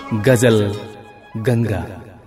गजल गंगा।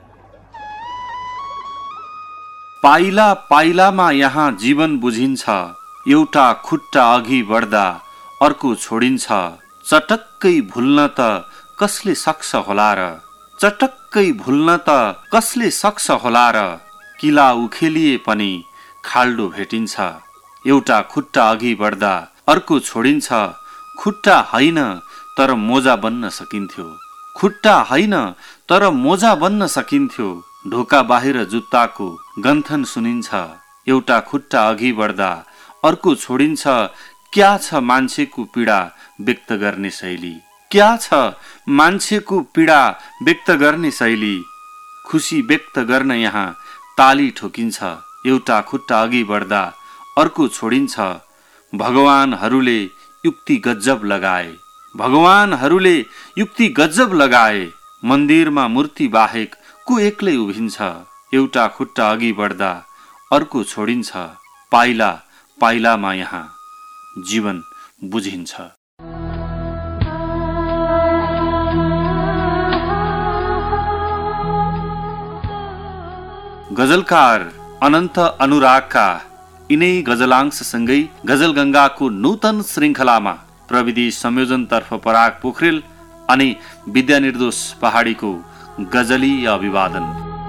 पाइला पाइलामा यहाँ जीवन बुझिन्छ, एउटा खुट्टा अघि बढ्दा अर्को छोडिन्छ। चटक्कै भुल्न त कसले सक्छ होला र, चटक्कै भुल्न त कसले सक्छ होला र। किला उखेलिए पनि खाल्डो भेटिन्छ, एउटा खुट्टा अघि बढ्दा अर्को छोडिन्छ। खुट्टा होइन तर मोजा बन्न सकिन्थ्यो, खुट्टा होइन तर मोजा बन्न सकिन्थ्यो। ढोका बाहिर जुत्ताको गन्थन सुनिन्छ, एउटा खुट्टा अघि बढ्दा अर्को छोडिन्छ। क्या छ मान्छेको पीडा व्यक्त गर्ने शैली, क्या छ मान्छेको पीडा व्यक्त गर्ने शैली। खुसी व्यक्त गर्न यहाँ ताली ठोकिन्छ, एउटा खुट्टा अघि बढ्दा अर्को छोडिन्छ। भगवानहरूले युक्ति गजब लगाए, भगवानहरूले युक्ति गजब लगाए। मन्दिरमा मूर्ति बाहेक को एक्लै उभिन्छ, एउटा खुट्टा अघि बढ्दा अर्को छोडिन्छ। पाइला पाइलामा यहाँ जीवन बुझिन्छ। गजलकार अनन्त अनुरागका यिनै गजलांशसँगै गजल गंगाको नूतन श्रृङ्खलामा प्रविधि संयोजनतर्फ पराग पोखरेल अनि विद्या निर्दोष पहाडीको गजलीय अभिवादन।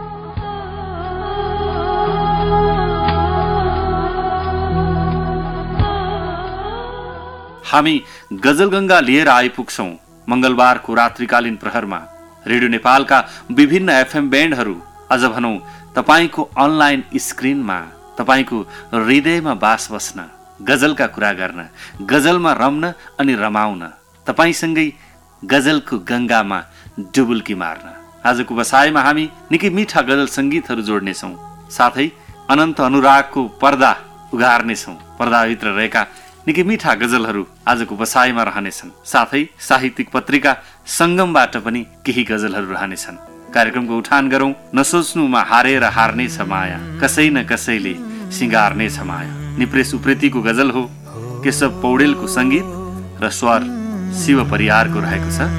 हामी गजलगंगा लिएर आइपुग्छौं मंगलबारको रात्रिकालीन प्रहरमा। रेडियो नेपालका विभिन्न एफएम ब्यान्डहरू, अझ भनौं तपाईको अनलाइन स्क्रिनमा, तपाईको हृदयमा बास बस्न, गजलका कुरा गर्न, गजलमा रम्न अनि रमाउन, तपाईसँगै गजलको गंगामा डुबुल्की मार्न। आजको बसाइमा हामी निकै मिठा गजल संगीतहरू जोड्नेछौं, साथै अनन्त अनुरागको पर्दा उघार्नेछौं। पर्दाभित्र रहेका निकै मिठा गजलहरू आजको बसाइमा रहनेछन्, साथै साहित्यिक पत्रिका संगमबाट पनि केही गजलहरू रहनेछन्। कार्यक्रमको उठान गरौं। नसोच्नुमा हारेर हार्नेछ माया, कसै न कसैले सिंगार्नेछ माया। निप्रेस उप्रेतीको गजल हो, केशव पौडेलको संगीत र स्वर शिव परियारको रहेको छ।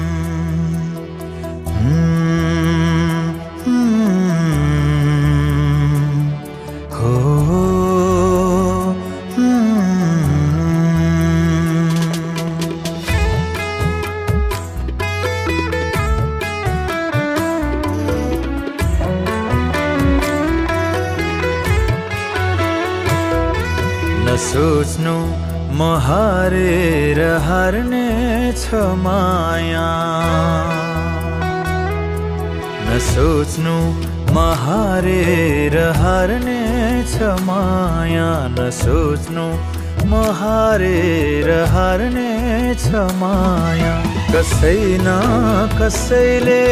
सोच्नु म हारेर हार्ने छ माया, नसोच्नु म हारेर हार्ने छ माया, नसोच्नु म हारेर हार्ने छ माया। कसै न कसैले,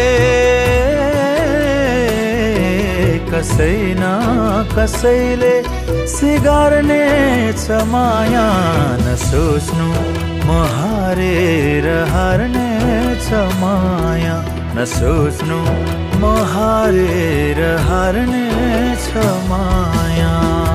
कसै न कसैले सिगार्ने छ माया, नसोच्नु म हारेर हार्ने छ माया, नसोच्नु म हारेर हार्ने छ माया।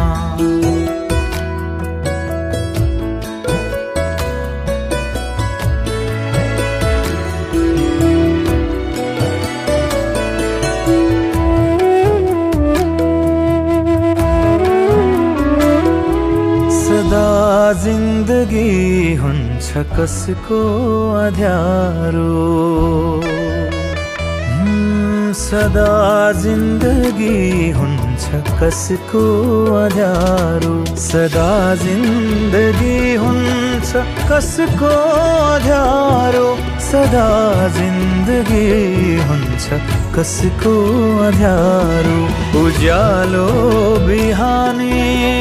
जिन्दगी हुन्छ कसको अँध्यारो, सदा जिन्दगी हुन्छ कसको अँध्यारो, सदा जिन्दगी हुन्छ कसको अँध्यारो, सदा जिन्दगी हुन्छ कसको अँध्यारो। उज्यालो बिहानी,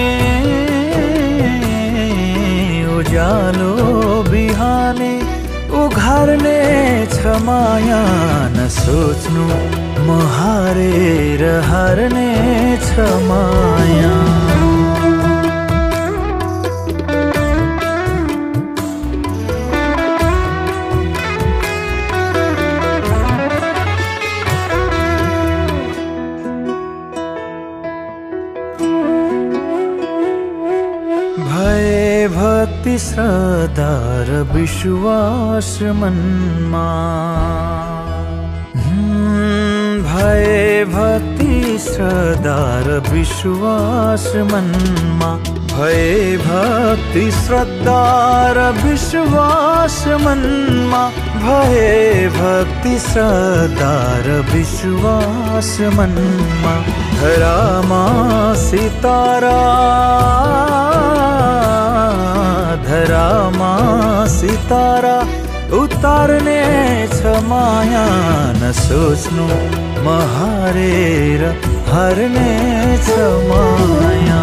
उज्यालो बिहानी उघार्ने छ माया, नसोच्नु म हारेर हार्ने छ माया। भक्ति श्रद्धा र विश्वास मनमा, भए भक्ति श्रद्धा र विश्वास मनमा, भए भक्ति श्रद्धा र विश्वास मनमा, भए भक्ति श्रद्धा र विश्वास मनमा। धरामा सितारा, धरामा सितारा उतार्ने छ माया, न सोच्नु म हारेर हार्ने छ माया।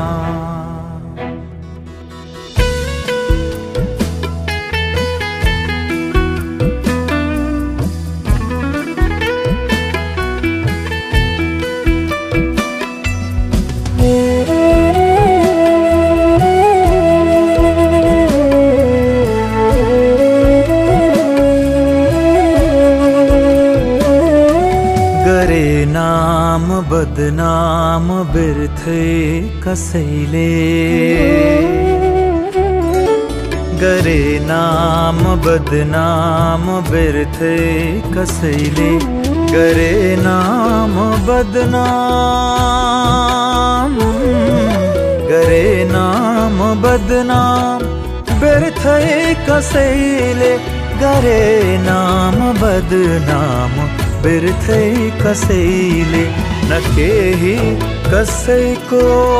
नाम बदनाम बिर्थे कसैले, गरे नाम बदनाम बिर्थे कसैले, गरे नाम बदनाम, गरे नाम बदनाम बिर्थे कसैले, गरे नाम बदनाम बिर्थे कसैले। न केही कसैको,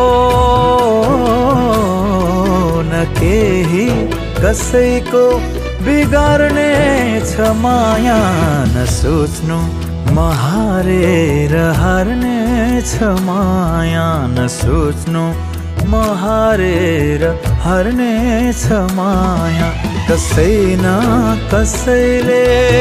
न केही कसैको बिगार्ने छ माया, न सोच्नु म हारेर हार्ने छ माया, न सोच्नु म हारेर हार्ने छ माया। कसै न कसैले,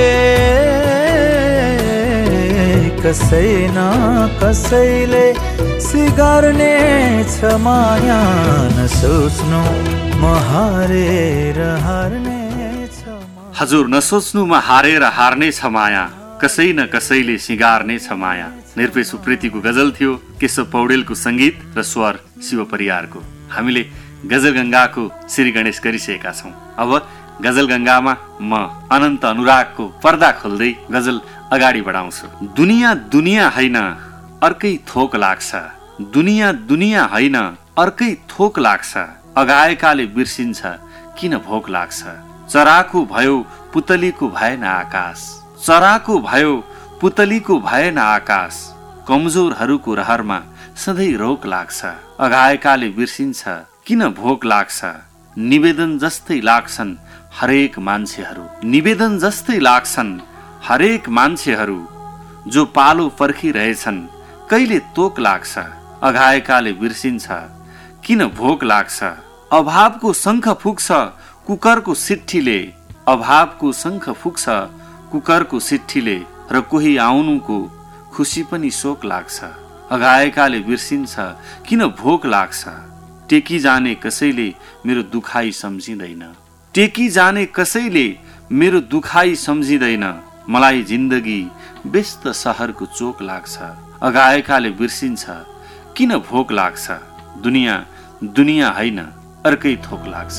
कसै न कसैले सिगार्ने छ माया, न सोच्नु म हारेर हार्ने छ माया। हजुर, नसोच्नु म हारेर हार्ने छ माया, कसै न कसैले सिगार्ने छ माया। निर्पेश उप्रेतीको गजल थियो, केशव पौडेलको संगीत र स्वर शिव परियारको। हामीले गजल गंगाको श्री गणेश गरिसकेका छौं। अब गजल गंगामा म अनन्त अनुरागको पर्दा खोल्दै गजल अगाडि बढाउँछु। दुनिया दुनिया हैन अर्कै थोक लाग्छ, दुनिया दुनिया हैन अर्कै थोक लाग्छ, अगाएकाले बिर्सिन्छ किन भोक लाग्छ। चराको भयो पुतलीको भएन आकाश, चराको भयो पुतलीको भएन आकाश, कमजोरहरूको रहरमा सधैँ रोक लाग्छ, अगाएकाले बिर्सिन्छ किन भोक लाग्छ। निवेदन जस्तै लाग्छन् हरेक मान्छेहरू, निवेदन जस्तै लाग्छन् हरेक मान्छेहरू, जो पालो पर्खिरहेछन् कहिले तोक लाग्छ, अघाएकाले बिर्सिन्छ किन भोक लाग्छ। अभावको शङ्ख फुक्छ कुकरको सिट्ठीले, अभावको शङ्ख फुक्छ कुकरको सिट्ठीले, र कोही आउनुको खुसी पनि शोक लाग्छ, अघाएकाले बिर्सिन्छ किन भोक लाग्छ। टेकी जाने कसैले मेरो दुखाइ सम्झिँदैन, टेकी जाने कसैले मेरो दुखाइ सम्झिँदैन, मलाई जिन्दगी व्यस्त सहरको चोक लाग्छ, अघाएकाले बिर्सिन्छ किन भोक लाग्छ। दुनिया दुनिया हैन अर्कै थोक लाग्छ।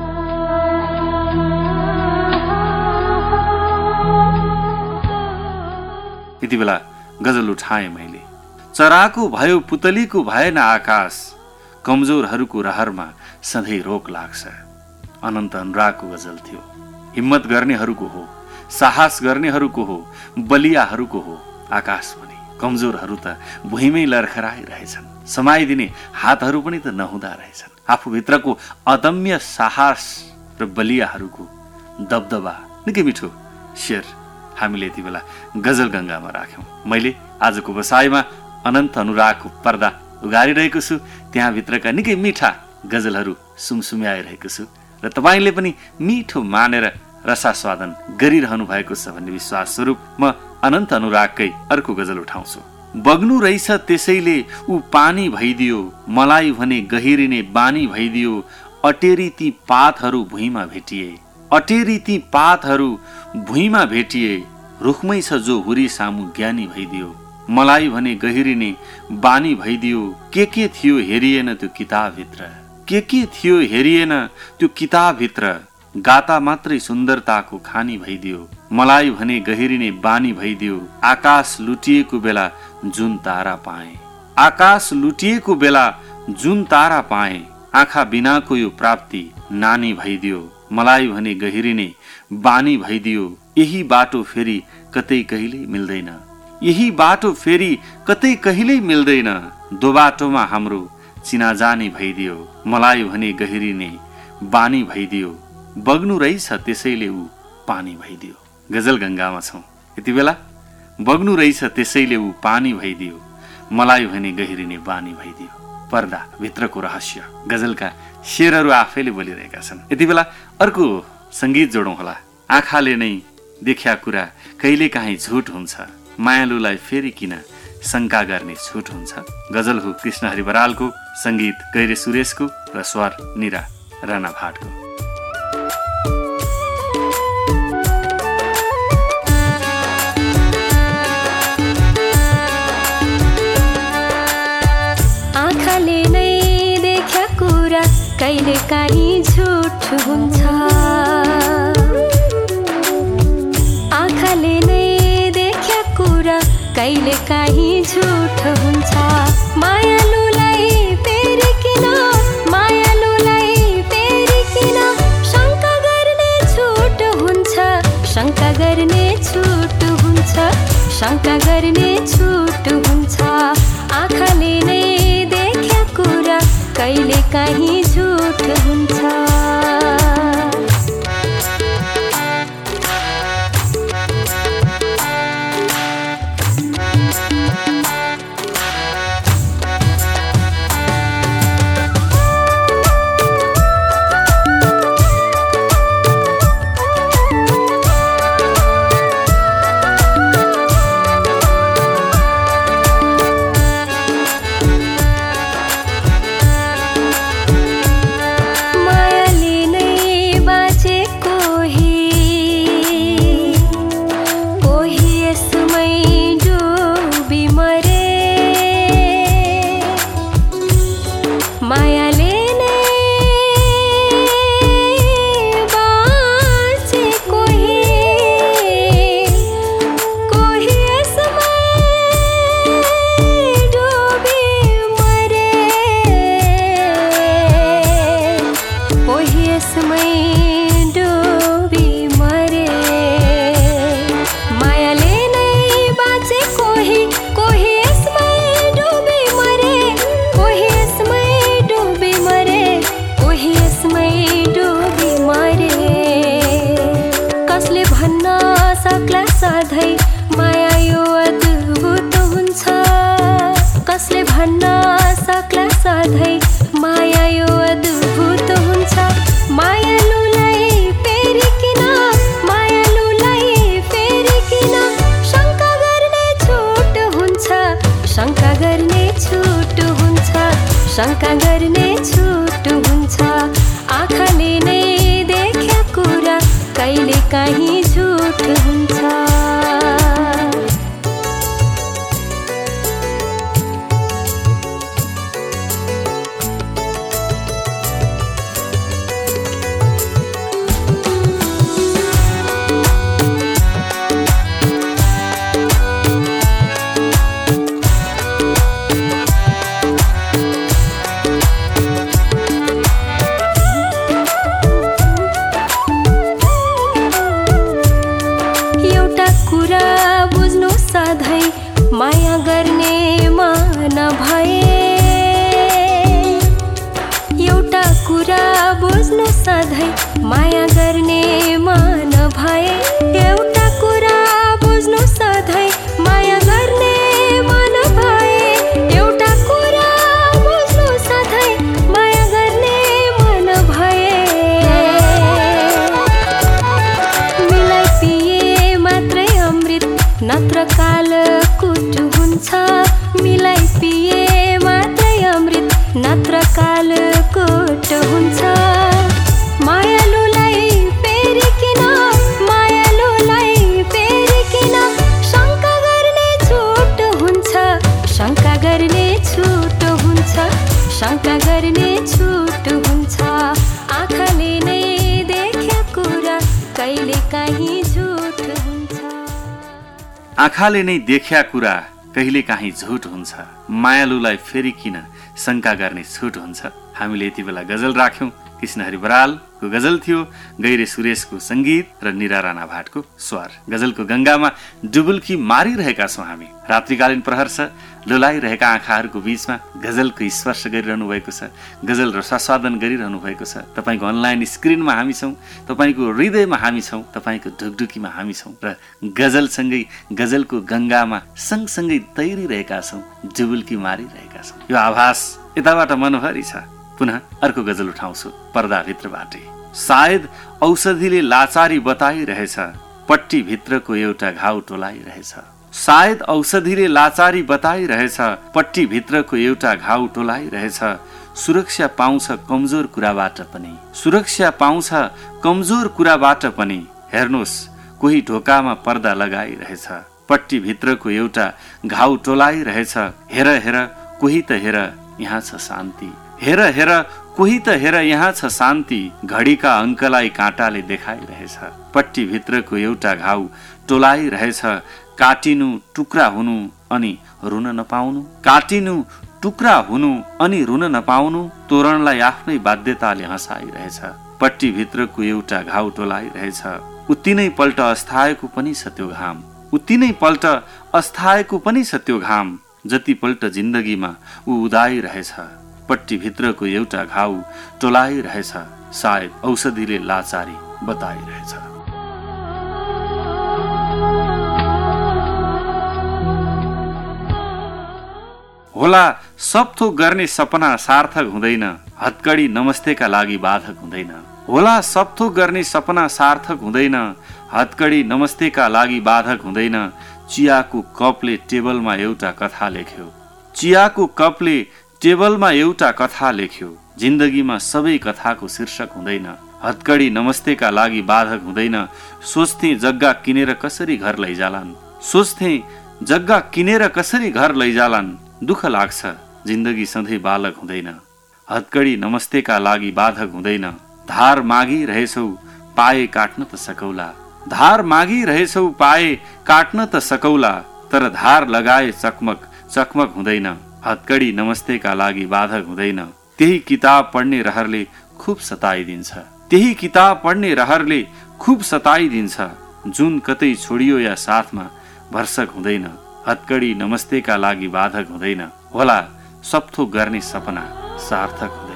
यति बेला गजल उठाए मैले। चराको भयो पुतलीको भएन आकाश, कमजोरहरूको रहरमा सधैँ रोक लाग्छ। अनन्त अनुरागको गजल थियो। हिम्मत गर्नेहरूको हो, साहस गर्नेहरूको हो, बलियाहरूको हो आकाश पनि। कमजोरहरू त भुइँमै लर्खराइरहेछन्, समाइदिने हातहरू पनि त नहुँदा रहेछन्। आफूभित्रको अदम्य साहस र बलियाहरूको दबदबा निकै मिठो शेर हामीले यति बेला गजल गंगामा राख्यौं। मैले आजको बसाइमा अनन्त अनुरागको पर्दा उगारिरहेको छु, त्यहाँभित्रका निकै मिठा गजलहरू सुमसुम्याइरहेको छु र तपाईँले पनि मिठो मानेर रसास्वादन गरिरहनु भएको छ भन्ने विश्वास स्वरूप म अनन्त अनुरागकै अर्को गजल उठाउँछु। बग्नु रहेछ त्यसैले ऊ पानी भइदियो, मलाई भने गहिरिने बानी भइदियो, अटेरी ती पातहरू भुइँमा भेटिए, अटेरी ती पातहरू भुइँमा भेटिए, रुखमै छ जो हुरी सामु ज्ञानी भइदियो, मलाई भने गहिरिने बानी भइदियो। के थियो हेरिएन त्यो किताबभित्र, के थियो हेरिएन त्यो किताबभित्र, गाता मात्रै सुन्दरताको खानी भइदियो, मलाई भने गहिरिने बानी भइदियो। आकाश लुटिएको बेला जुन तारा पाएँ, आकाश लुटिएको बेला जुन तारा पाएँ। आँखा बिनाको यो प्राप्ति नानी भइदियो। मलाई भने गहिरिने बानी भइदियो। यही बाटो फेरि कतै कहिल्यै मिल्दैन, यही बाटो फेरि कतै कहिल्यै मिल्दैन। दो बाटोमा हाम्रो चिनाजानी भइदियो। मलाई भने गहिरिने बानी भइदियो। बग्नु रहेछ त्यसैले ऊ पानी भइदियो। गजल गङ्गामा छौँ यति बेला। बग्नु रहेछ त्यसैले ऊ पानी भइदियो। मलाई भने गहिरिने बानी भइदियो। पर्दा भित्रको रहस्य गजलका शेरहरू आफैले बोलिरहेका छन्। यति बेला अर्को सङ्गीत जोडौँ होला। आँखाले नै देख्या कुरा कहिले काहीँ झुट हुन्छ, मायालुलाई फेरि किन शङ्का गर्ने छुट हुन्छ। गजल हो कृष्णहरि बरालको, सङ्गीत गैरे सुरेशको र स्वर निरा राणा भाटको। आँखाले नै देख्या कुरा कहिले काहीँ झुट हुन्छ, आँखाले नै देख्या कुरा कहिले काहीँ झुट हुन्छ। मायालुलाई फेरि किन, मायालुलाई फेरि किन शङ्का गर्ने छुट हुन्छ, शङ्का गर्ने छुट हुन्छ, शङ्का गर्ने छुट हुन्छ। आँखाले नै देख्या कुरा कहिले काहीँ झुट हुन्छ। शङ्का गर्ने छुट हुन्छ। आँखाले नै देख्या कुरा कहिले काहीँ झुट हुन्छ। माया गर्ने मान भए, एउटा कुरा बुझ्नु सधैँ माया गर्ने मान भए, एउटा कुरा बुझ्नु सधैँ माया गर्ने मन भए, एउटा कुरा बुझ्नु सधैँ माया गर्ने मन भए। मिलाई पिए मात्रै अमृत नत्र काल कुट हुन्छ, मिलाई पिए मात्रै अमृत नत्र काल कुट हुन्छ। मायालुलाई फेरि किन, माया आँखाले नै देख्या कुरा कहिले काहीँ झुट हुन्छ, मायालुलाई फेरि किन शङ्का गर्ने छुट हुन्छ। हामीले यति बेला गजल राख्यौं। कृष्णहरि बरालको गजल थियो, गैरे सुरेशको संगीत र निरा राणा भाटको स्वर। गजलको गंगामा डुबुल्की मारिरहेका छौं हामी। रात्रिकालीन प्रहर छ, लुलाइरहेका आँखाहरूको बीचमा गजलको स्पर्श गरिरहनु भएको छ, गजल रसास्वादन गरिरहनु भएको छ। तपाईको अनलाइन स्क्रिनमा हामी छौं, तपाईको हृदयमा हामी छौं, तपाईको ढुकढुकीमा हामी छौं र गजलसँगै गजलको गंगामा सँगसँगै तैरिरहेका छौं, डुबुल्की मारिरहेका छौं। यो आभास यताबाट मनभरि छ। पुनः अर्को गजल उठाउँछु पर्दाभित्रबाटै। सायद औषधिले लाचारी बताइरहेछ, पट्टी भित्रको एउटा घाउ टोलाइरहेछ। सायद औषधिले लाचारी बताइरहेछ, पट्टी भित्रको एउटा घाउ टोलाइरहेछ। सुरक्षा पाउँछ कमजोर कुराबाट पनि, सुरक्षा पाउँछ कमजोर कुराबाट पनि। हेर्नुहोस् कोही ढोकामा पर्दा लगाइरहेछ, पट्टी भित्रको एउटा घाउ टोलाइरहेछ। हेर हेर कोही त हेर यहाँ छ शान्ति, हेर हेर कोही त हेर यहाँ छ शान्ति। घडीका अङ्कलाई काँटाले देखाइरहेछ, पट्टी भित्रको एउटा घाउ टोलाइरहेछ। काटिनु टुक्रा हुनु अनि रुन नपाउनु, काटिनु टुक्रा हुनु अनि रुन नपाउनु। तोरणलाई आफ्नै बाध्यताले हँसाइरहेछ, पट्टी भित्रको एउटा घाउ टोलाइरहेछ। उति नै पल्ट अस्थायको पनि छ त्यो घाम, उति नै पल्ट अस्थायको पनि छ त्यो घाम। जति पल्ट जिन्दगीमा ऊ उदाइरहेछ, पट्टी भित्रको एउटा घाउ टोलाइरहेछ। सायद औषधिले लाचारी बताइरहेछ। होला सब थोक गर्ने सपना सार्थक हुँदैन, हत्कडी नमस्तेका लागि बाधक हुँदैन। होला सब थोक गर्ने सपना सार्थक हुँदैन, हत्कडी नमस्तेका लागि बाधक हुँदैन। चियाको कपले टेबलमा एउटा कथा लेख्यो, चियाको कपले टेबलमा एउटा कथा लेख्यो। जिन्दगीमा सबै कथाको शीर्षक हुँदैन, हत्कडी नमस्तेका लागि बाधक हुँदैन। सोच्थे जग्गा किनेर कसरी घर लैजालान्, सोच्थे जग्गा किनेर कसरी घर लैजालान्। दुःख लाग्छ जिन्दगी सधैँ बालक हुँदैन, हत्कडी नमस्तेका लागि बाधक हुँदैन। धार मागिरहेछौ पाए काट्न त सकौला, धार मागिरहेछौ पाए काट्न त सकौला। तर धार लगाए चकमक चकमक हुँदैन, हत्कडी नमस्तेका लागि बाधक हुँदैन। त्यही किताब पढ्ने रहरले खुब सताइदिन्छ, त्यही किताब पढ्ने रहरले खुब सताइदिन्छ। जुन कतै छोडियो या साथमा भर्सक हुँदैन, हत्कडी नमस्तेका लागि बाधक हुँदैन। होला सबथोक गर्ने सपना सार्थक हुँदैन।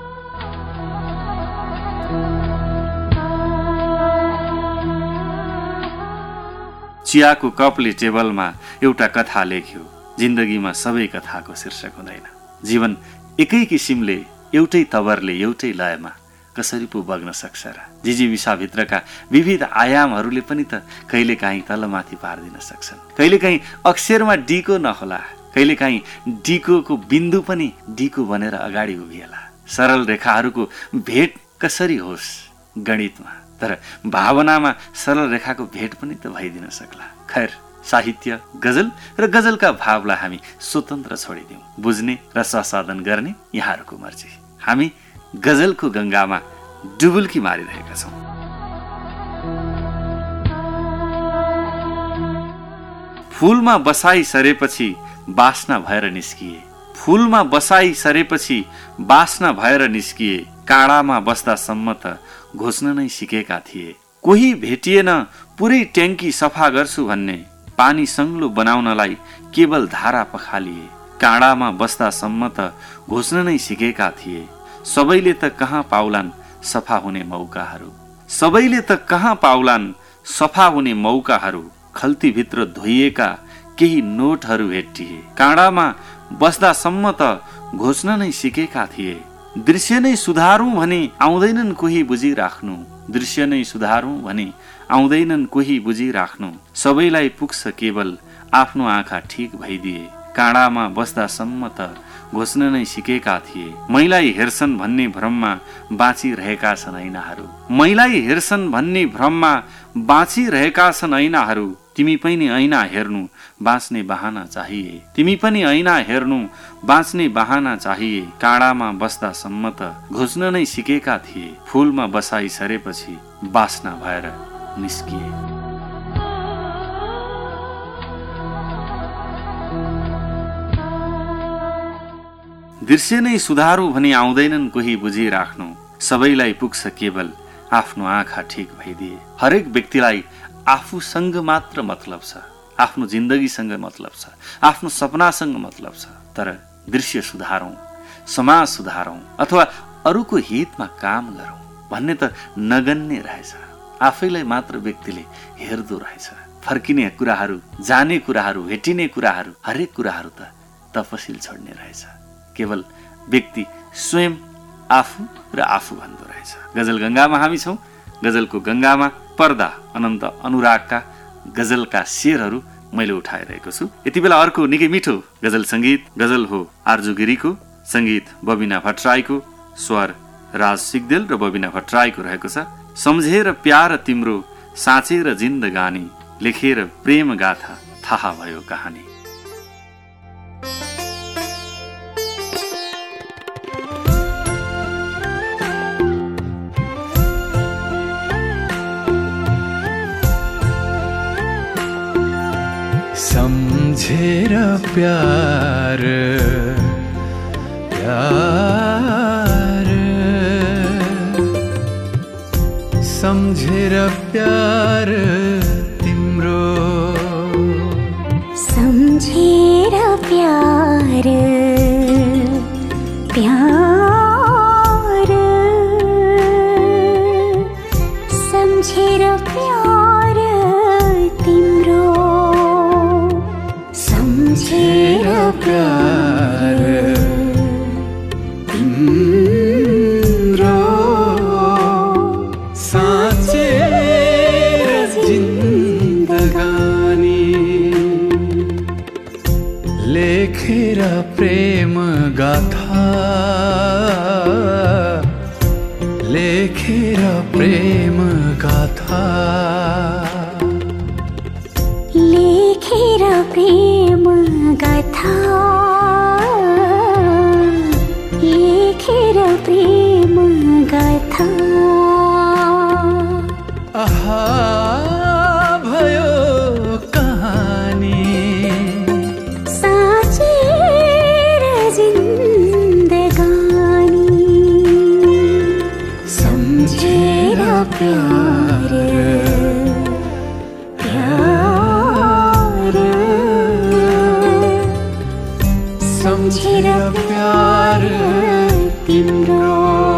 चियाको कपले टेबलमा एउटा कथा लेख्यो, जिन्दगीमा सबै कथाको शीर्षक हुँदैन। जीवन एकै किसिमले एउटै तवरले एउटै लयमा कसरी पो बग्न सक्छ र। जिजीविसाभित्रका विविध आयामहरूले पनि त कहिलेकाहीँ तलमाथि पारिदिन सक्छन्। कहिलेकाहीँ अक्षरमा डीको नहोला, कहिलेकाहीँ डीको बिन्दु पनि डीको बनेर अगाडि उभिएला। सरल रेखाहरूको भेट कसरी होस् गणितमा, तर भावनामा सरल रेखाको भेट पनि त भइदिन सक्ला। खैर, साहित्य, गजल र गजलका भावलाई हामी स्वतन्त्र छोडिदिउँ, बुझ्ने र संसाधन गर्ने यहाँहरूको मर्जी। हामी गजलको गंगामा डुबुल्की मारिरहेका छौं। फूलमा बसाई सरेपछि बास्ना भएर निस्किए, फूलमा बसाई सरेपछि बास्ना भएर निस्किए। काँडामा बस्दासम्म त घोच्न नै सिकेका थिए, कोही भेटिएन पुरै ट्याङ्की सफा गर्छु भन्ने। पानी सङ्लो बनाउनलाई केवल धारा पखालिए, काँडामा बस्दासम्म त घोच्न नै सिकेका थिए। सबैले त कहाँ पाउलान् सफा हुने मौकाहरू, सबैले त कहाँ पाउलान् सफा हुने मौकाहरू। खल्तीभित्र धोइएका केही नोटहरू भेटिए, काँडामा बस्दासम्म त घोच्न नै सिकेका थिए। दृश्य नै सुधारौं भने आउँदैनन् कोही बुझिराख्नु, दृश्य नै सुधारौं भने आउँदैनन् कोही बुझिराख्नु। सबैलाई पुग्छ केवल आफ्नो आँखा ठिक भइदिए, काँडामा बस्दासम्म त घोच्न नै सिकेका थिए। मैलाई हेर्छन् भन्ने भ्रममा बाँचिरहेका छन् ऐनाहरू, मैलाई हेर्छन् भन्ने भ्रममा बाँचिरहेका छन् ऐनाहरू। तिमी पनि ऐना हेर्नु बाँच्ने बहाना चाहिए, तिमी पनि ऐना हेर्नु बाँच्ने बहाना चाहिए। काँडामा बस्दासम्म त घोच्न नै सिकेका थिए, फूलमा बसाई सरेपछि बास्ना भएर निस्किए। दृश्य नै सुधारु भनी आउँदैनन् कोही बुझिराख्नु, सबैलाई पुग्छ केवल आफ्नो आँखा ठिक भइदिए। हरेक व्यक्तिलाई आफूसँग मात्र मतलब छ, आफ्नो जिन्दगीसँग मतलब छ, आफ्नो सपनासँग मतलब छ। तर दृश्य सुधारौं, समाज सुधारौं अथवा अरूको हितमा काम गरौं भन्ने त नगन्ने रहेछ। आफैलाई मात्र व्यक्तिले हेर्दो रहेछ। फर्किने कुराहरू, जाने कुराहरू, भेटिने कुराहरू, हरेक कुराहरू त तपसिल छोड्ने रहेछ। केवल व्यक्ति स्वयं आफू र आफू भन्दो रहेछ। गजल गंगामा हामी छौं। गजलको गंगामा पर्दा अनन्त अनुरागका गजलका शेरहरू मैले उठाइरहेको छु। यति बेला अर्को निकै मिठो गजल संगीत, गजल हो आर्जु गिरीको, संगीत बबिना भट्टराईको, स्वर राज सिग्देल र बबिना भट्टराईको रहेको छ। सम्झेर प्यार तिम्रो, साँचेर जिन्दगानी, लेखेर प्रेम गाथा, थाहा भयो कहानी। सम्झेर प्यार प्यार, सम्झेर प्यार तिम्रो, सम्झेर प्यार प्यार, सम्झेर प्यार तिम्रो, सम्झेर प्यार तिम्रो, साँचेर जिन्दगानी, लेखेर प्रेम गाथा, लेखेर प्रेम गाथा, लेखेर प्रेम गाथा, लेखेर प्रेम गाथा। आहा भयो कहानी, साँचेर जिन्दगानी, सम्झेर प्यार प्यार, सम्झेर प्यार तिम्रो।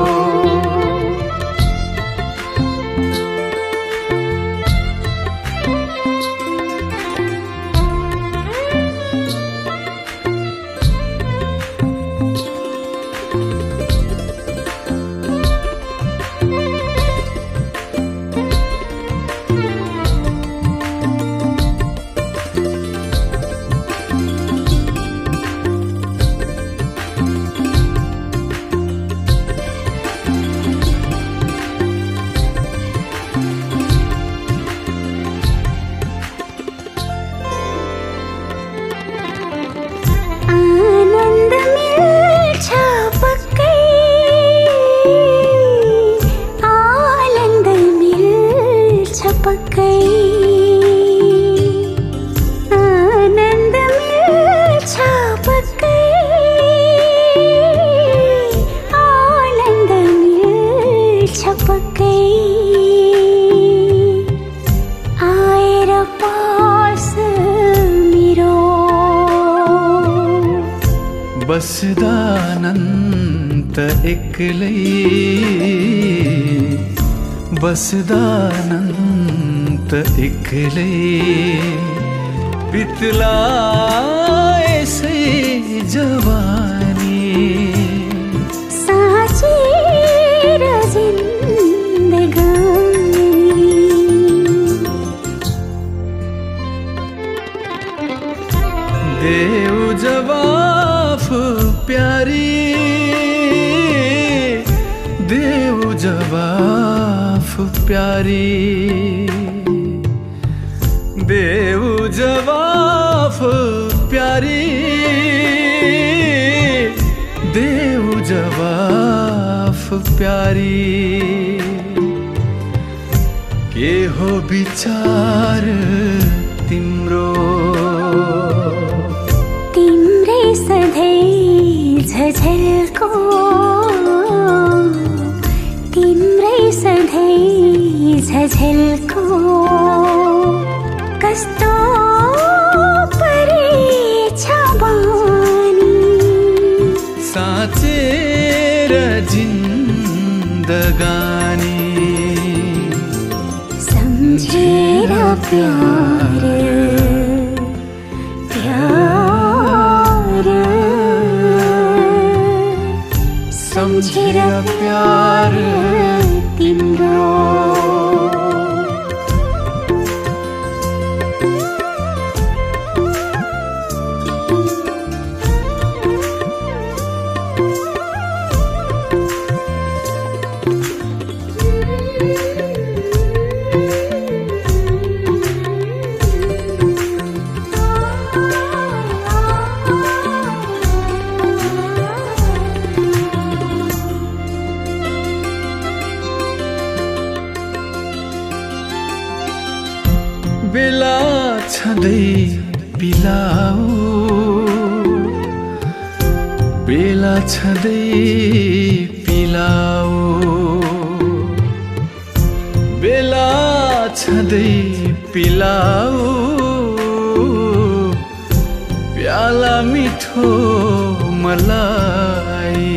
बस्दानन्त एक्लै, बस्दानन्त एक्लै, बित्ला यसै जवानी, साँचेर जिन्दगानी, देऊ जवाफ प्यारी, देऊ जवाफ प्यारी, देऊ जवाफ प्यारी, देऊ जवाफ प्यारी। के हो विचार तिम्रो, तिम्रै सधैँ झझल्को तिम्रै सधैँ झझल्को कस्तो परेछ बानी साँचेर जिन्दगानी सम्झेर प्यार सम्झेर प्यार तिम्रो बेला छँदै पिलाऊ बेला छँदै पिलाऊ बेला छँदै पिलाऊ प्याला मिठो मलाई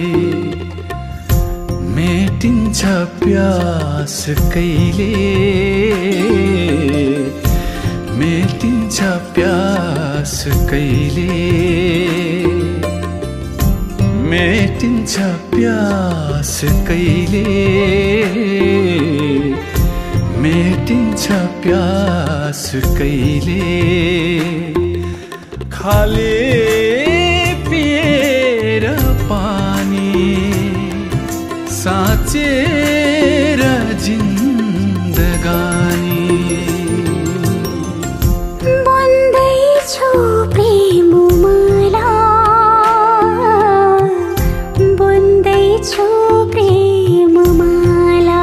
मेटिन्छ प्यास कहिले मेटिन्छ प्यास कहिले मेटिन्छ प्यास कहिले मेटिन्छ प्यास कहिले खाले पिएर पानी साँचेर जिन्दगानी बन्दैछु प्रेममाला बन्दैछु प्रेममाला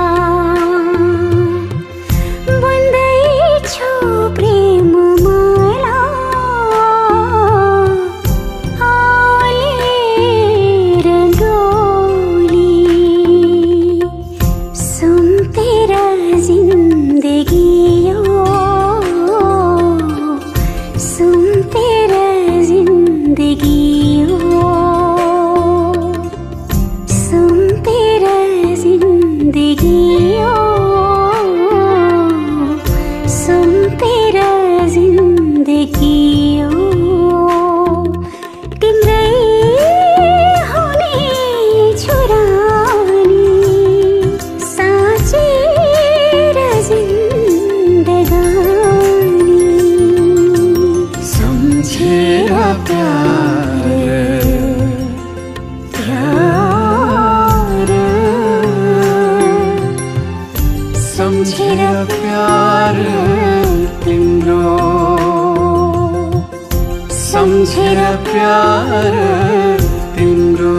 बन्दैछु प्रेममाला आलेर डोली सुम्पेर जिन्दगी तेरा जिंदगी हो सुन तेरा जिंदगी हो सुन तेरा जिंदगी हो तिम्रै हुने छुरानी साँचेर जिन्दगानी सम्झेर प्यार सम्झेर प्यार तिम्रो सम्झेर प्यार तिम्रो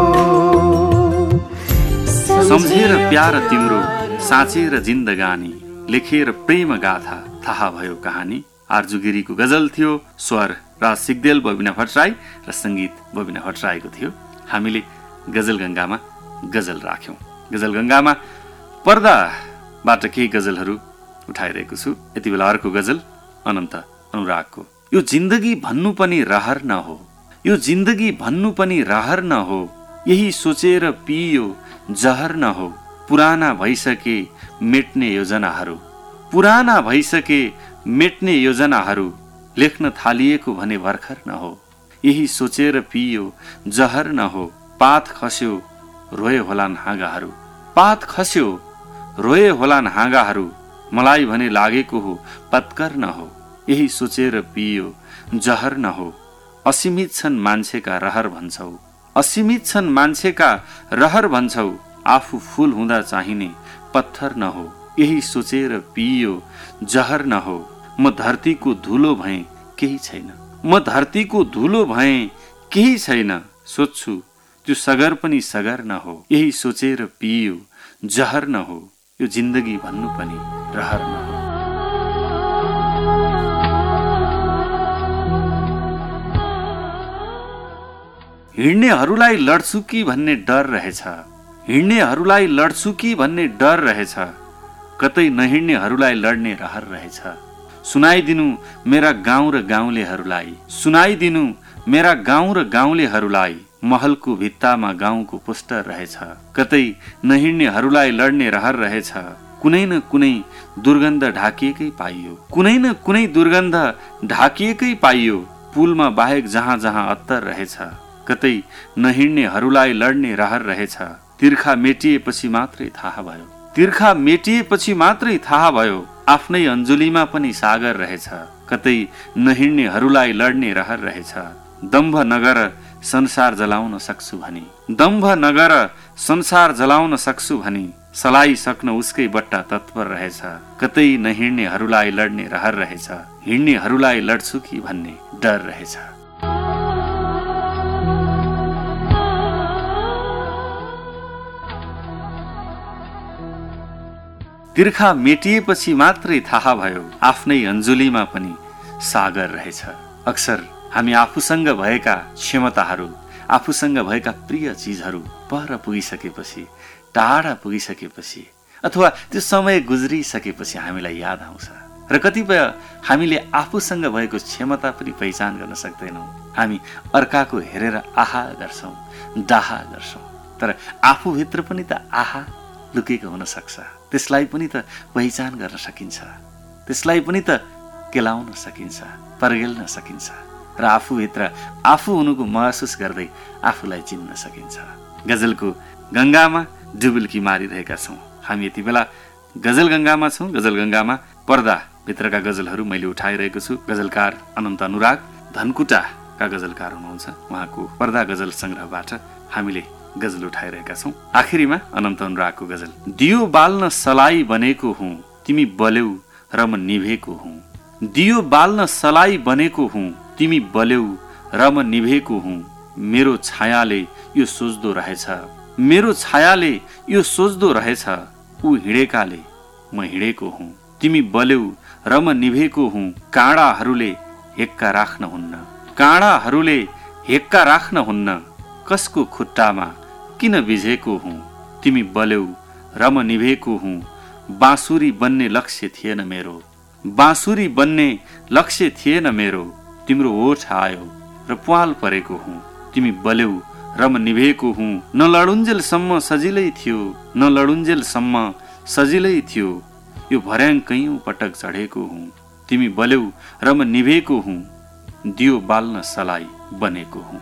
सम्झेर प्यार तिम्रो साँचेर जिन्दगानी लेखेर प्रेम गाथा थाहा भयो कहानी। आरजु गिरीको गजल थियो। स्वर राज सिग्देल, बबिना भट्टराई र सङ्गीत बबिना भट्टराईको थियो। हामीले गजल गङ्गामा गजल राख्यौँ। गजल गङ्गामा पर्दाबाट केही गजलहरू उठाइरहेको छु। यति बेला अर्को गजल अनन्त अनुरागको। यो जिन्दगी भन्नु पनि रहर न हो, यो जिन्दगी भन्नु पनि रहर न हो, यही सोचेर पियो जहर न हो। पुराना भइसके मेट्ने योजनाहरू, पुराना भइसके मेट्ने योजनाहरू, लेख्न थालिएको भने भर्खर न हो। यही सोचेर पियो जहर न हो। पात खस्यो रोए होलान् हाँगाहरू, पात खस्यो रोए होलान् हाँगाहरू, मलाई भने लागेको हो पत्कर न हो। यही सोचेर पियो जहर न हो। असीमित छन् मान्छेका रहर भन्छौ, असीमित छन् मान्छेका रहर भन्छौ, आफू फूल हुँदा चाहिने पत्थर न हो। यही सोचेर पियो जहर न हो। म धरतीको धुलो भएँ केही छैन, म धरतीको धुलो भएँ केही छैन, सोच्छु त्यो सगर पनि सगर न हो। यही सोचेर पियो जहर न हो, यो जिन्दगी भन्नु पनि रहर न हो। हिँड्नेहरूलाई लड्छु कि भन्ने डर रहेछ, हिँड्नेहरूलाई लड्छु कि भन्ने डर रहेछ, कतै नहिँड्नेहरूलाई लड्ने रहर रहेछ। सुनाइदिनु मेरा गाउँ र गाउँलेहरूलाई, सुनाइदिनु मेरा गाउँ र गाउँलेहरूलाई, महलको भित्तामा गाउँको पोस्टर रहेछ, कतै नहिँड्नेहरूलाई लड्ने रहर रहेछ। कुनै न कुनै दुर्गन्ध ढाकिएकै पाइयो, कुनै न कुनै दुर्गन्ध ढाकिएकै पाइयो। पुलमा बाहेक जहाँ जहाँ अत्तर रहेछ, कतै नहिँड्नेहरूलाई लड्ने रहर रहेछ। तिर्खा मेटिएपछि मात्रै थाहा भयो, तिर्खा मेटिएपछि मात्रै थाहा भयो, आफ्नै अञ्जुलीमा पनि सागर रहेछ, कतै नहिँड्नेहरूलाई लड्ने रहर रहेछ। दम्भ नगर संसार जलाउन सक्छु भनी, दम्भ नगर संसार जलाउन सक्छु भनी, सलाइसक्न उसकै बट्टा तत्पर रहेछ, कतै नहिँड्नेहरूलाई लड्ने रहर रहेछ। हिँड्नेहरूलाई लड्छु कि भन्ने डर रहेछ। तिर्खा मेटिएपछि मात्रै थाहा भयो, आफ्नै अञ्जुलीमा पनि सागर रहेछ। अक्सर हामी आफूसँग भएका क्षमताहरू, आफूसँग भएका प्रिय चिजहरू पर पुगिसकेपछि, टाढा पुगिसकेपछि अथवा त्यो समय गुज्रिसकेपछि हामीलाई याद आउँछ। र कतिपय हामीले आफूसँग भएको क्षमता पनि पहिचान गर्न सक्दैनौँ। हामी अर्काको हेरेर आहा गर्छौँ, डाहा गर्छौँ, तर आफूभित्र पनि त आहा लुकेको हुन सक्छ। त्यसलाई पनि त पहिचान गर्न सकिन्छ, त्यसलाई पनि त केलाउन सकिन्छ, पर्गेल्न सकिन्छ र आफूभित्र आफू हुनुको महसुस गर्दै आफूलाई चिन्न सकिन्छ। गजलको गङ्गामा डुबुल्की मारिरहेका छौँ हामी। यति बेला गजल गङ्गामा छौँ। गजल गङ्गामा पर्दाभित्रका गजलहरू मैले उठाइरहेको छु। गजलकार अनन्त अनुराग धनकुटाका गजलकार हुनुहुन्छ। उहाँको पर्दा गजल सङ्ग्रहबाट हामीले गजल उठाइरहेका छौँ। आखिरीमा अनन्त अनुरागको गजल। दियो बाल्न सलाई बनेको हुँ, तिमी बल्यौ र म निभेको हुँ। दियो बाल्न सलाई बनेको हुँ, तिमी बल्यौ र म निभेको हुँ। मेरो छायाले यो सोच्दो रहेछ, मेरो छायाले यो सोच्दो रहेछ। ऊ हिँडेकाले म हिँडेको हुँ, तिमी बल्यौ र म निभेको हुँ। काँडाहरूले हेक्का राख्न हुन्न, काँडाहरूले हेक्का राख्न हुन्न। कसको खुट्टामा किन बिझेको हुँ, तिमी बल्यौ र म निभेको हुँ। बाँसुरी बन्ने लक्ष्य थिएन मेरो, बाँसुरी बन्ने लक्ष्य थिएन मेरो। तिम्रो ओठ आयो र प्वाल परेको हुँ, तिमी बल्यौ र म निभेको हुँ। न लडुन्जेलसम्म सजिलै थियो, न लडुन्जेलसम्म सजिलै थियो। यो भर्याङ कैयौँ पटक चढेको हुँ, तिमी बल्यौ र म निभेको हुँ। दियो बाल्न सलाई बनेको हुँ।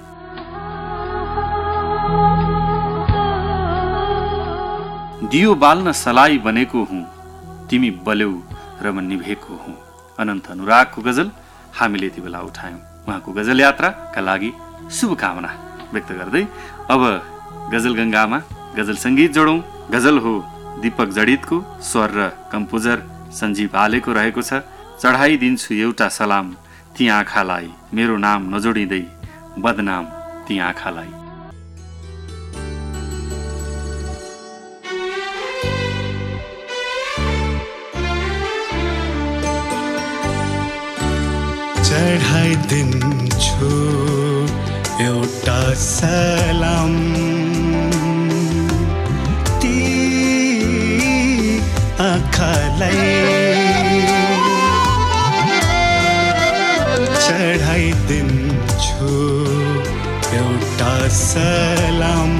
दियो बाल्न सलाई बनेको हुँ, तिमी बल्यौ र म निभेको हुँ। अनन्त अनुरागको गजल हामीले यति बेला उठायौँ। उहाँको गजल यात्राका लागि शुभकामना व्यक्त गर्दै अब गजल गङ्गामा गजल सङ्गीत जोडौँ। गजल हो दीपक जडितको, स्वर र कम्पोजर सञ्जीव आलेको रहेको छ। चढाइदिन्छु एउटा सलाम ती आँखालाई, मेरो नाम नजोडिँदै बदनाम ती आँखालाई। चढाइदिन्छु एउटा सलाम ती आँखालाई, चढाइदिन्छु एउटा सलाम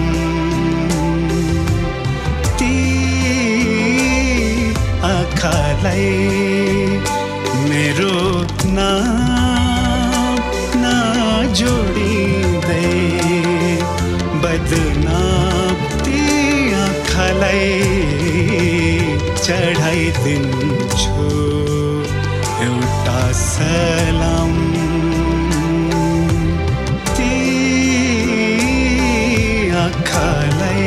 ती आँखालाई। मेरो नाम नजोडिँदै बदनाम ती आँखालाई। चढाइदिन्छु एउटा सलाम ती आँखालाई।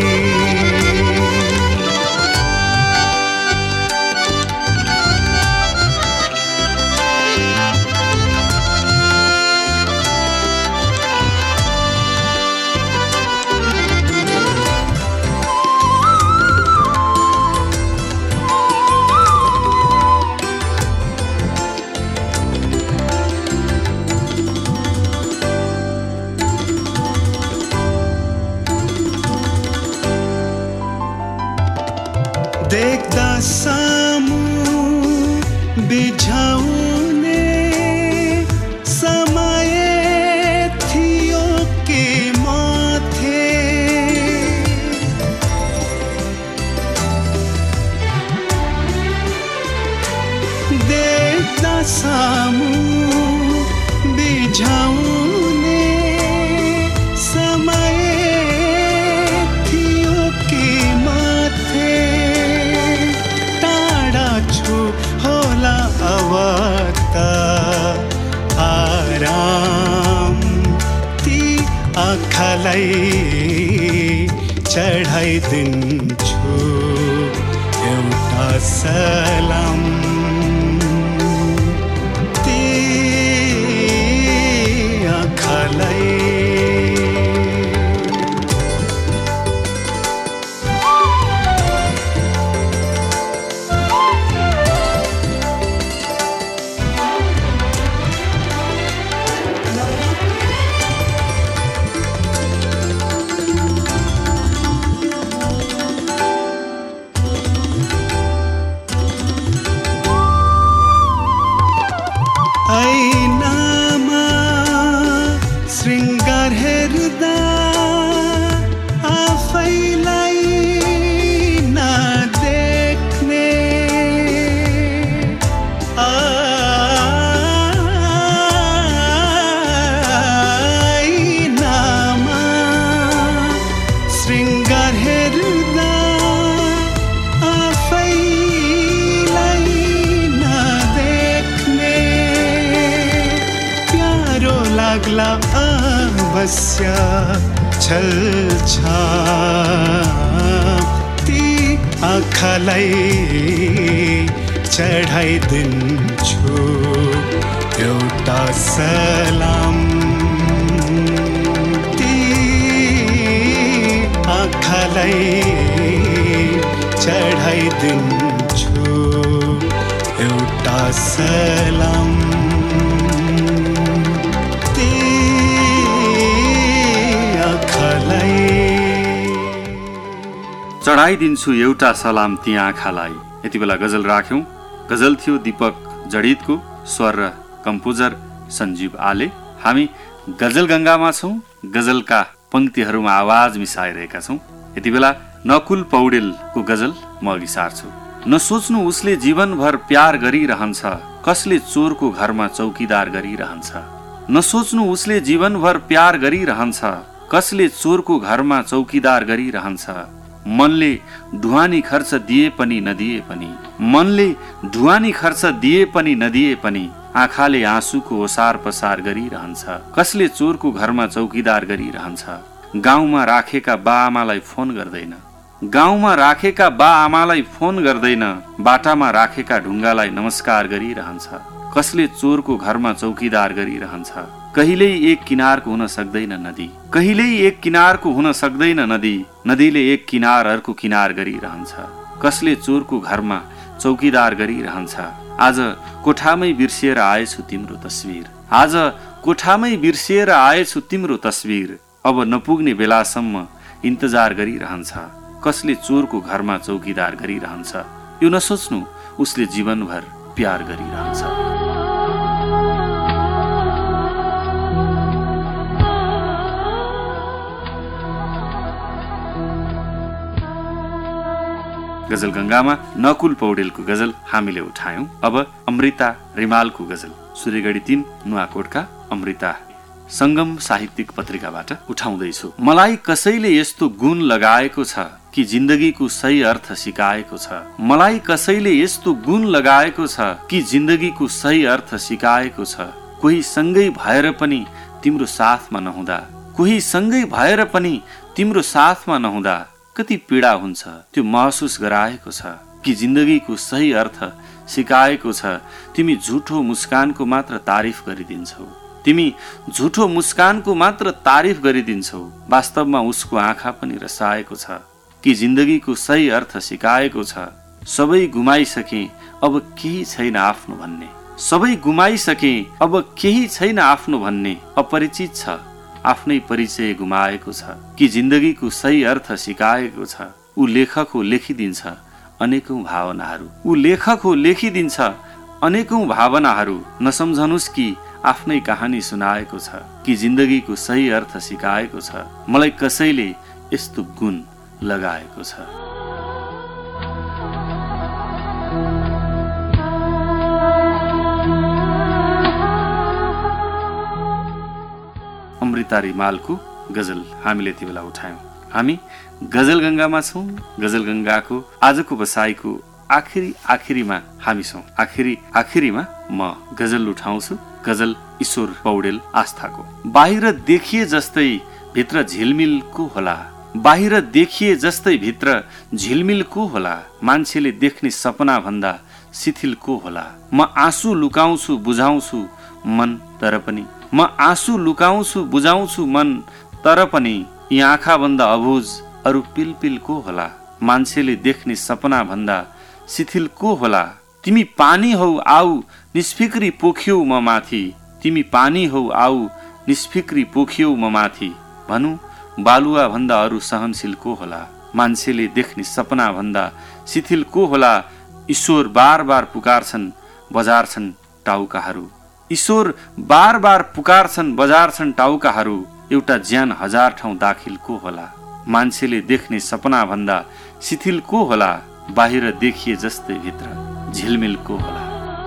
आराम ती आँखालाई चढाइदिन्छु एउटा सलाम ती आँखालाई ऐनामा श्रृङ्गार हेर्दा आफैलाई नदेख्ने ऐनामा श्रृङ्गार हेर्दा आफैलाई नदेख्ने प्यारो लाग्ला अवश्य छलछाप ती आँखालाई चढाइदिन्छु एउटा सलाम ती आँखालाई चढाइदिन्छु एउटा सलाम ती आँखालाई चढाइदिन्छु एउटा सलाम ती आँखालाई। यति बेला गजल राख्यौं। गजल थियो दीपक जडितको, स्वर र कम्पोजर सञ्जीव आले। हामी गजल गंगामा छौं। गजलका पंक्तिहरूमा आवाज मिसाइरहेका छौं। यति बेला नकुल पौडेलको गजल म अघि सार्छु। नसोच्नु उसले जीवनभर प्यार गरिरहन्छ, कसले चोरको घरमा चौकीदार गरिरहन्छ। नसोच्नु उसले जीवनभर प्यार गरिरहन्छ, कसले चोरको घरमा चौकीदार गरिरहन्छ। मनले ढुवानी खर्च दिए पनि नदिए पनि, मनले ढुवानी खर्च दिए पनि नदिए पनि, आँखाले आँसुको ओसार पसार गरिरहन्छ, कसले चोरको घरमा चौकीदार गरिरहन्छ। गाउँमा राखेका बा आमालाई फोन गर्दैन, गाउँमा राखेका बा आमालाई फोन गर्दैन, बाटामा राखेका ढुङ्गालाई नमस्कार गरिरहन्छ, कसले चोरको घरमा चौकीदार गरिरहन्छ। कहिल्यै एक किनारको हुन सक्दैन नदी, कहिल्यै एक किनारको हुन सक्दैन नदी, नदीले एक किनार अर्को किनार गरिरहन्छ, कसले चोरको घरमा चौकीदार गरिरहन्छ। आज कोठामै बिर्सिएर आएछु तिम्रो तस्बिर, आज कोठामै बिर्सिएर आएछु तिम्रो तस्बिर, अब नपुग्ने बेलासम्म इन्तजार गरिरहन्छ, कसले चोरको घरमा चौकीदार गरिरहन्छ। यो नसोच्नु उसले जीवनभर प्यार गरिरहन्छ। गजल गंगामा नकुल पौडेलको गजल हामीले उठायौं। अब अमृता रिमालको गजल सूर्यगढी 3 नुवाकोटका अमृता संगम साहित्यिक पत्रिकाबाट उठाउँदैछु। मलाई कसैले यस्तो गुण लगाएको छ कि जिन्दगीको सही अर्थ सिकाएको छ, मलाई कसैले यस्तो गुण लगाएको छ कि जिन्दगीको सही अर्थ सिकाएको छ। कोही सँगै भएर पनि तिम्रो साथमा नहुँदा, कोही सँगै भएर पनि तिम्रो साथमा नहुँदा कति पीडा हुन्छ त्यो महसुस गराएको छ कि जिन्दगीको सही अर्थ सिकाएको छ। तिमी झुठो मुस्कानको मात्र तारिफ गरिदिन्छौ, तिमी झुठो मुस्कानको मात्र तारिफ गरिदिन्छौ, वास्तवमा उसको आँखा पनि रसाएको छ कि जिन्दगीको सही अर्थ सिकाएको छ। सबै गुमाइसके अब केही छैन आफ्नो भन्ने, सबै गुमाइसके अब केही छैन आफ्नो भन्ने, अपरिचित छ आफ्नै परिचय गुमाएको छ कि जिन्दगीको सही अर्थ सिकाएको छ। ऊ लेखक हो लेखिदिन्छ अनेकौं भावनाहरू, ऊ लेखक हो लेखिदिन्छ अनेकौं भावनाहरू। नसम्झनुस् कि आफ्नै कहानी सुनाएको छ कि जिन्दगीको सही अर्थ सिकाएको छ। मलाई कसैले यस्तो गुण लगाएको छ। अमृता रिमालको गजल हामीले यति बेला उठायौं। हामी गजल गंगामा छौं। गजल गंगाको आजको बसाइको आखिरीमा हामी छौं। आखिरीमा म गजल उठाउँछु। गजल ईश्वर पौडेल आस्थाको। बाहिर देखिए जस्तै भित्र झिलमिल को होला, बाहिर देखिए जस्तै भित्र झिलमिल को होला, मान्छेले देख्ने सपना भन्दा शिथिल को होला। म आँसु लुकाउँछु बुझाउँछु मन तर पनि, म आँसु लुकाउँछु बुझाउँछु मन तर पनि, यी आँखा भन्दा अबुझ अरू पिलपिल को होला, मान्छेले देख्ने सपना भन्दा शिथिल को होला। तिमी पानी हौ आऊ निष्फिक्री पोख्यौ म माथि, तिमी पानी हौ आऊ निष्फिक्री पोख्यौ म माथि, भनु बालुवा भन्दा अरू सहनशील को होला, मान्छेले देख्ने सपना भन्दा शिथिल को होला। ईश्वर बार बार पुकारछन् बजार्छन् टाउकाहरू, ईश्वर बार बार पुकारछन् बजार्छन् टाउकाहरू, एउटा ज्यान हजार ठाउँ दाखिल को होला, मान्छेले देख्ने सपना भन्दा शिथिल को होला, बाहिर देखिए जस्तै भित्र झिलमिल को होला।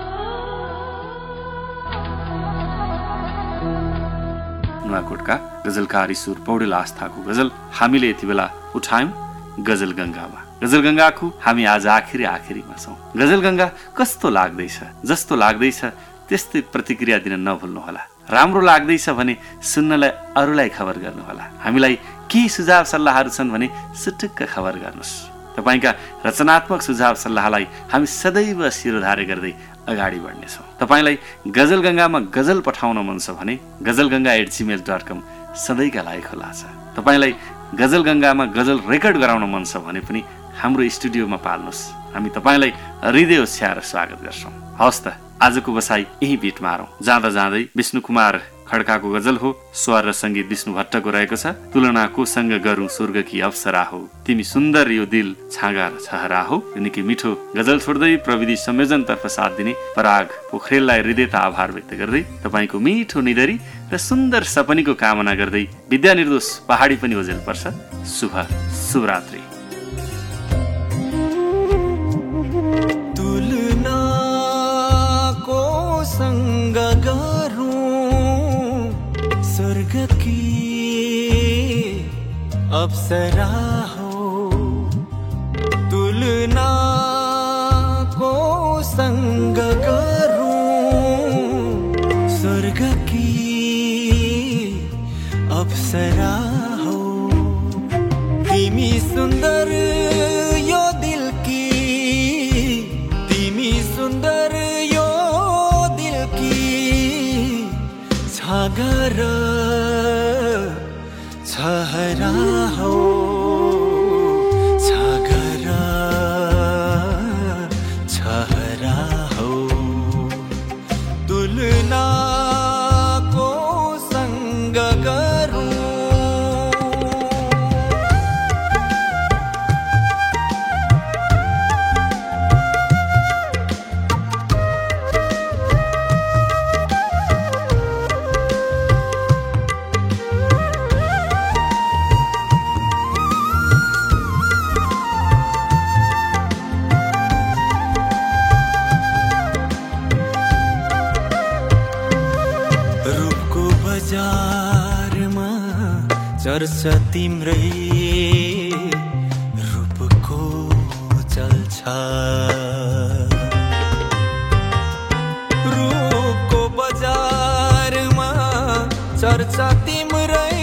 नुवाकोटका गजलकार ईश्वर पौडेल आस्थाको गजल हामीले यति बेला उठायौं गजल गंगामा। गजल गंगाको हामी आज आखिरीमा छौं। गजल गंगा कस्तो लाग्दैछ, जस्तो लाग्दैछ त्यस्तै प्रतिक्रिया दिन नभुल्नुहोला। राम्रो लाग्दैछ भने सुन्नलाई अरूलाई खबर गर्नुहोला। हामीलाई केही सुझाव सल्लाहहरू छन् भने सुटुक्क खबर गर्नुहोस्। तपाईका रचनात्मक सुझाव सल्लाहलाई हामी सदैव शिरोधार्य गर्दै अगाडि बढ्नेछौँ। तपाईलाई गजल गंगामा गजल पठाउन मन छ भने gajalganga@gmail.com सधैँका लागि खुला छ। तपाईलाई गजल गंगामा गजल रेकर्ड गराउन मन छ भने पनि हाम्रो स्टुडियोमा पाल्नुहोस्, हामी तपाईलाई हृदय उछ्याएर स्वागत गर्छौँ। हवस् त, आजको बसाई यही बिट मारौँ। जाँदा जाँदै विष्णु कुमार खड्काको गजल हो, स्वर र संगीत विष्णु भट्टको रहेको छ। तुलना कोसँग गरौँ स्वर्ग की अप्सरा हो, तिमी सुन्दर यो दिल छाँगा र छहरा हो। यो निकै मिठो गजल छोड्दै प्रविधि संयोजनतर्फ साथ दिने पराग पोखरेललाई हृदयता आभार व्यक्त गर्दै तपाईँको मिठो निधरी र सुन्दर सपनीको कामना गर्दै विद्या निर्दोष पहाडी पनि ओझेल पर्छ। शुभरात्रि। तुलना कोसँग स्वर्ग की अप्सरा हो, तुलना को संग करूं स्वर्ग की अप्सरा हो। तिमी सुन्दर यो दिल की, तिमी सुन्दर यो दिल की छागर छहरा हो, छागर छहरा हो। तुलना को संग करूं बजारमा चर्चा तिम्रै रूपको चल्छ, रूपको बजारमा चर्चा तिम्रै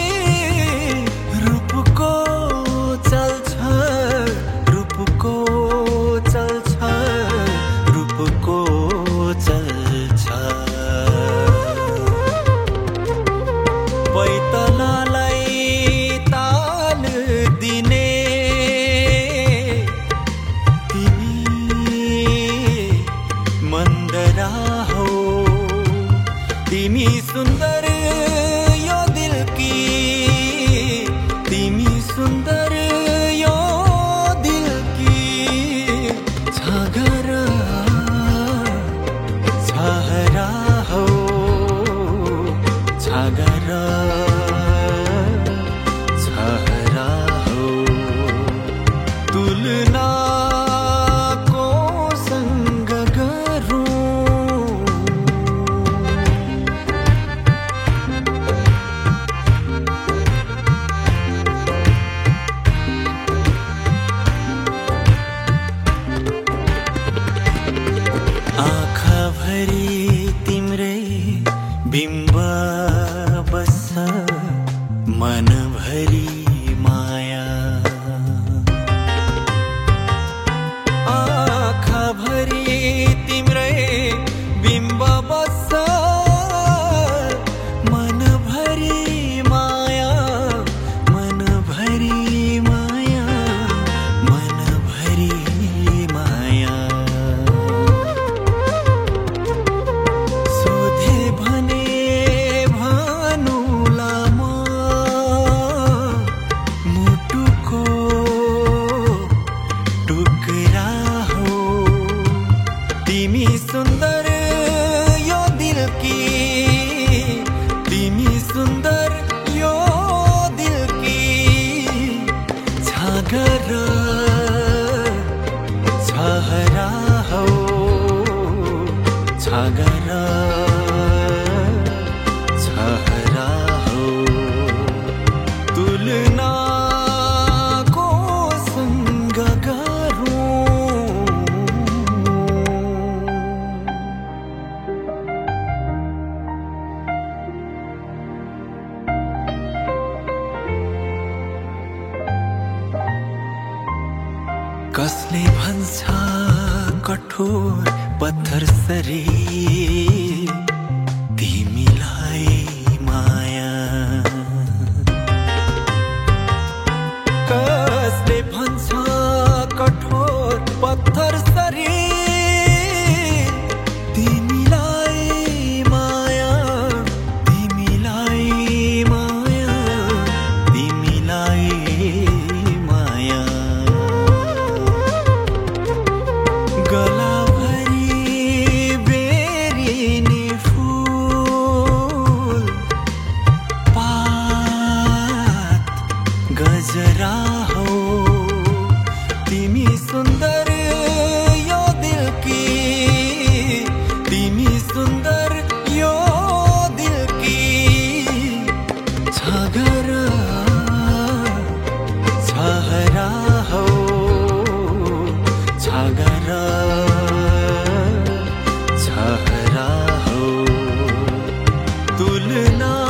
रूपको चल्छ, रूपको चल्छ, रूपको चल्छ। पैतलालाई ताल दिने तिमी मन्दरा हो, तिमी सुन्दर यो दिल की, तिमी सुन्दर यो दिल की छागर छहरा हो, छागर छहरा हो। तुलना को संग करूं बिम्ब बस्छ मनभरि माया, आँखाभरि तिम्रै बिम्ब बस्छ मनभरि माया, मनभरि माया, मनभरि माया। सोधे भने भानुला म मुटुको टुक्रा हो, तिमी सुन्दर यो दिलकी, तिमी सुन्दर यो दिलकी छागर छहरा हो, छागर छहरा हो। तुलनाको सँग गरौँ, कसले भन्छ कठोर पत्थर सरी तिमीलाई माया, कसले भन्छ कठोर पत्थर सरी तिमीलाई माया, तिमीलाई माया, तिमीलाई माया। गलाभरि बेरिने फुल पात गजरा हो, तिमी सुन्दर यो दिलकी, तिमी सुन्दर यो दिलकी छागर छहरा हो, छागर छहरा हो। तुलना